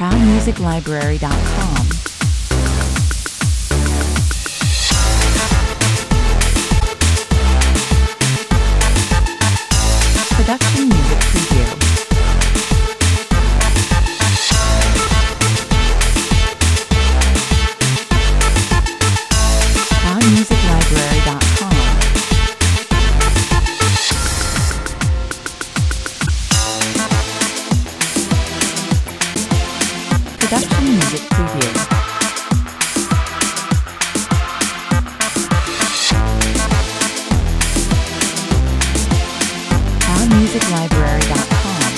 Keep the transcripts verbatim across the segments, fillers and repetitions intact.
proud music library dot com. Production Music Preview. proud music library dot com. Production Music Preview. proud music library dot com.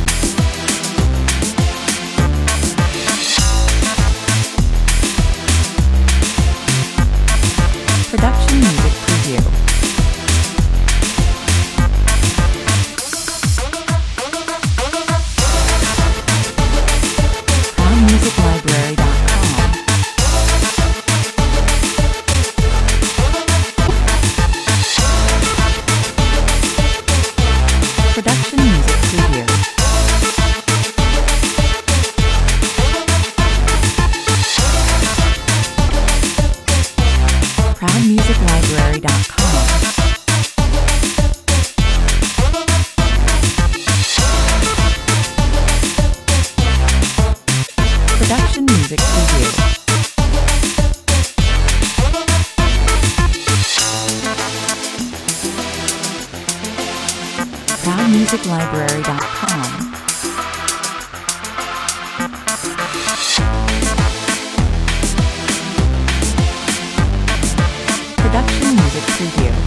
Production Music Preview. proud music library dot com. Production Music Preview. proud music library dot com. Production Music Preview. proud music library dot com. Production Music Preview.